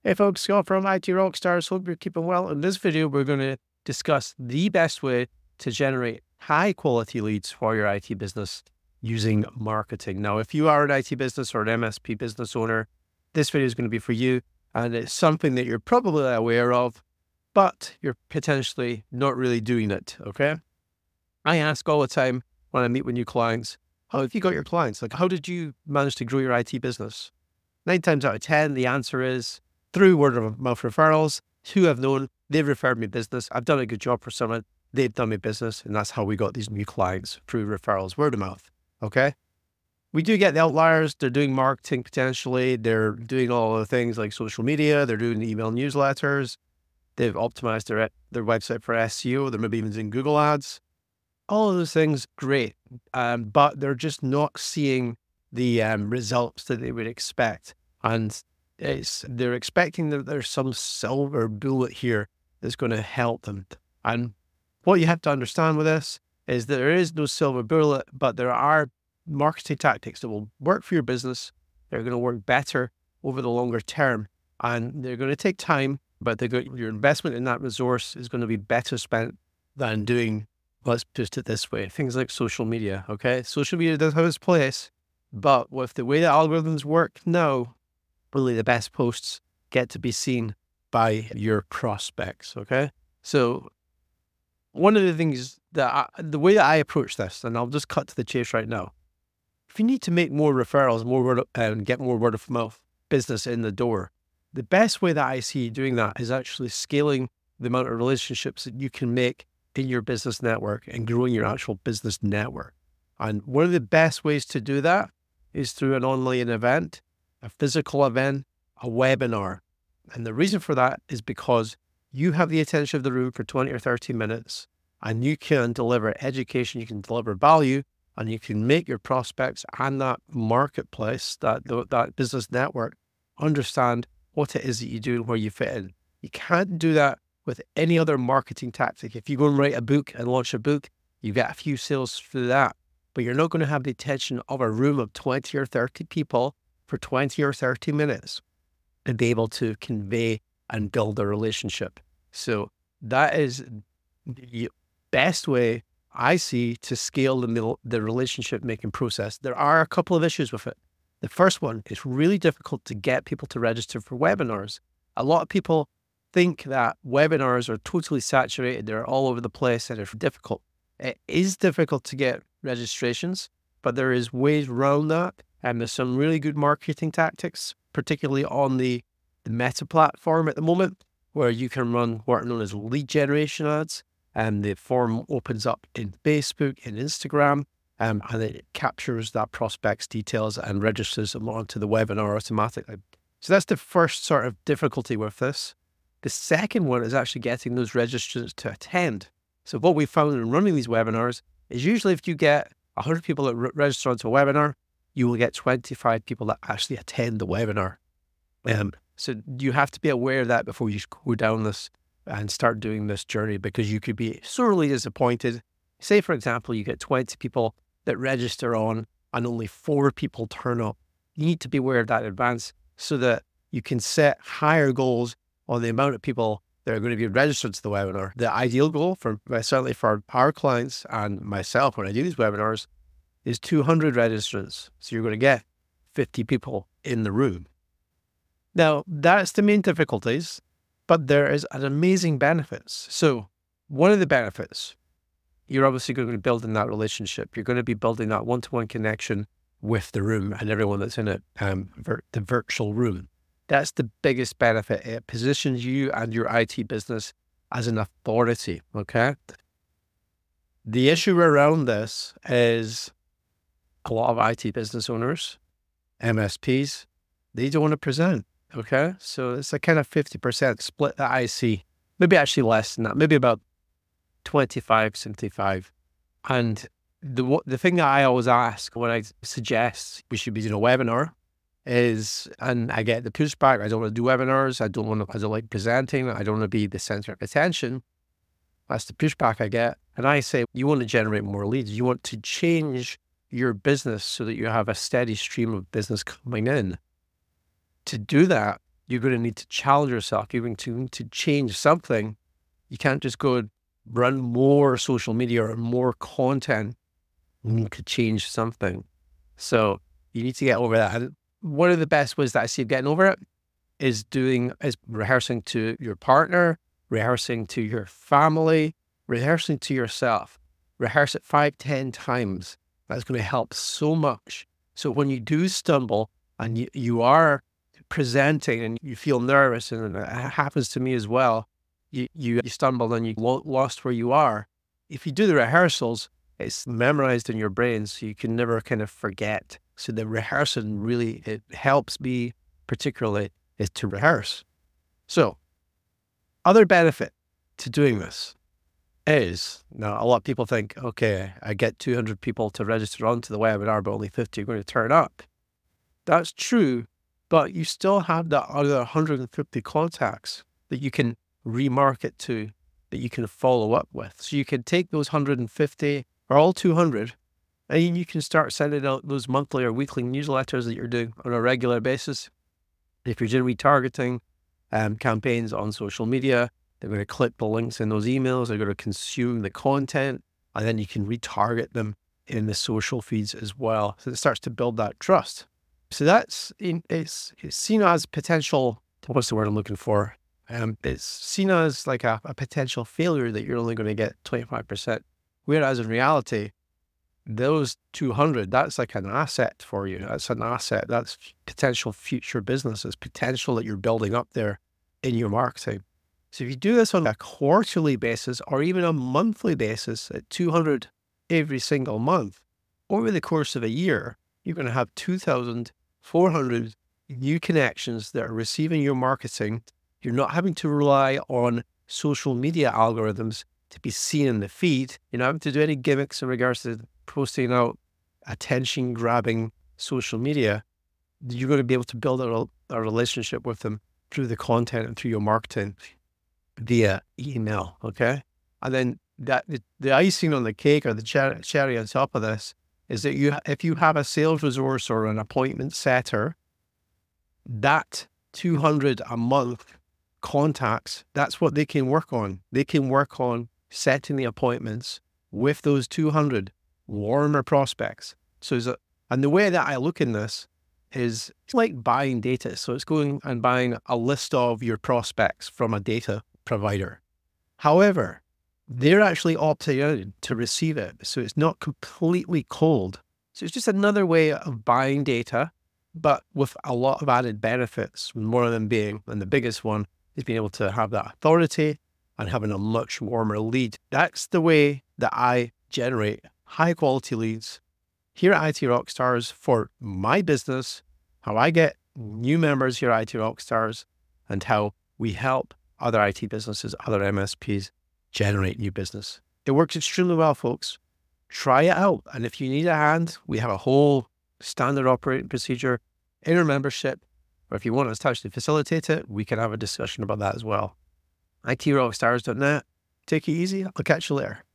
Hey folks, Scott from IT Rockstars. Hope you're keeping well. In this video, we're going to discuss the best way to generate high quality leads for your IT business using marketing. Now, if you are an IT business or an MSP business owner, this video is going to be for you. And it's something that you're probably aware of, but you're potentially not really doing it. Okay. I ask all the time when I meet with new clients, how have you got your clients? Like, how did you manage to grow your IT business? 9 times out of 10, the answer is through word of mouth referrals. Who I've known, they've referred me business. I've done a good job for someone. They've done me business. And that's how we got these new clients, through referrals, word of mouth. Okay. We do get the outliers. They're doing marketing potentially. They're doing all the things like social media. They're doing email newsletters. They've optimized their website for SEO. They're maybe even doing Google ads. All of those things, great. But they're just not seeing the results that they would expect. And they're expecting that there's some silver bullet here that's going to help them. And what you have to understand with this is that there is no silver bullet, but there are marketing tactics that will work for your business. They're going to work better over the longer term, and they're going to take time, but your investment in that resource is going to be better spent than doing, let's put it this way, things like social media. Okay. Social media does have its place, but with the way the algorithms work now, really the best posts get to be seen by your prospects. Okay. So one of the things the way that I approach this, and I'll just cut to the chase right now. If you need to make more referrals, get more word of mouth business in the door, the best way that I see doing that is actually scaling the amount of relationships that you can make in your business network and growing your actual business network. And one of the best ways to do that is through an online event, a physical event, a webinar. And the reason for that is because you have the attention of the room for 20 or 30 minutes, and you can deliver education, you can deliver value, and you can make your prospects and that marketplace, that business network, understand what it is that you do and where you fit in. You can't do that with any other marketing tactic. If you go and write a book and launch a book, you get a few sales through that, but you're not going to have the attention of a room of 20 or 30 people for 20 or 30 minutes and be able to convey and build a relationship. So that is the best way I see to scale the relationship making process. There are a couple of issues with it. The first one, it's really difficult to get people to register for webinars. A lot of people think that webinars are totally saturated. They're all over the place and it's difficult. It is difficult to get registrations, but there is ways around that. And there's some really good marketing tactics, particularly on the Meta platform at the moment, where you can run what are known as lead generation ads. And the form opens up in Facebook and Instagram, and it captures that prospect's details and registers them onto the webinar automatically. So that's the first sort of difficulty with this. The second one is actually getting those registrants to attend. So what we found in running these webinars is usually if you get 100 people that register onto a webinar, you will get 25 people that actually attend the webinar. So you have to be aware of that before you go down this and start doing this journey, because you could be sorely disappointed. Say, for example, you get 20 people that register on and only 4 people turn up. You need to be aware of that in advance so that you can set higher goals on the amount of people that are going to be registered to the webinar. The ideal goal certainly for our clients and myself when I do these webinars is 200 registrants. So you're going to get 50 people in the room. Now, that's the main difficulties, but there is an amazing benefits. So one of the benefits, you're obviously going to be building that relationship. You're going to be building that one-to-one connection with the room and everyone that's in it, the virtual room. That's the biggest benefit. It positions you and your IT business as an authority, okay? The issue around this is a lot of IT business owners, MSPs, they don't want to present. Okay. So it's a kind of 50% split that I see, maybe actually less than that, maybe about 25, 75. And the thing that I always ask when I suggest we should be doing a webinar is, and I get the pushback, I don't want to do webinars. I don't like presenting. I don't want to be the center of attention. That's the pushback I get. And I say, you want to generate more leads. You want to change your business so that you have a steady stream of business coming in. To do that, you're going to need to challenge yourself. You're going to need to change something. You can't just go and run more social media or more content. You need to change something. So you need to get over that. And one of the best ways that I see of getting over it is rehearsing to your partner, rehearsing to your family, rehearsing to yourself. Rehearse it 5, 10 times. That's going to help so much. So when you do stumble and you are presenting and you feel nervous, and it happens to me as well, you stumble and you lost where you are. If you do the rehearsals, it's memorized in your brain, so you can never kind of forget. So the rehearsing really, it helps me particularly is to rehearse. So other benefit to doing this is, now a lot of people think, okay, I get 200 people to register onto the webinar, but only 50 are going to turn up. That's true, but you still have that other 150 contacts that you can remarket to, that you can follow up with. So you can take those 150 or all 200, and you can start sending out those monthly or weekly newsletters that you're doing on a regular basis. If you're doing retargeting campaigns on social media, they're going to click the links in those emails, they're going to consume the content, and then you can retarget them in the social feeds as well. So it starts to build that trust. So it's seen as potential, what's the word I'm looking for? It's seen as like a potential failure that you're only going to get 25%. Whereas in reality, those 200, that's like an asset for you. That's an asset. That's potential future business. It's potential that you're building up there in your marketing. So if you do this on a quarterly basis or even a monthly basis at 200 every single month, over the course of a year, you're going to have 2,400 new connections that are receiving your marketing. You're not having to rely on social media algorithms to be seen in the feed. You're not having to do any gimmicks in regards to posting out attention-grabbing social media. You're going to be able to build a relationship with them through the content and through your marketing via email, okay? And then the icing on the cake, or the cherry on top of this, is that if you have a sales resource or an appointment setter, that 200 a month contacts, that's what they can work on. They can work on setting the appointments with those 200 warmer prospects. And the way that I look in this is it's like buying data. So it's going and buying a list of your prospects from a data provider. However, they're actually opting out to receive it. So it's not completely cold. So it's just another way of buying data, but with a lot of added benefits, more of them being, and the biggest one is being able to have that authority and having a much warmer lead. That's the way that I generate high quality leads here at IT Rockstars for my business, how I get new members here at IT Rockstars, and how we help other IT businesses, other MSPs generate new business. It works extremely well, folks. Try it out. And if you need a hand, we have a whole standard operating procedure in our membership. Or if you want us to actually facilitate it, we can have a discussion about that as well. ITRockstars.net. Take it easy. I'll catch you later.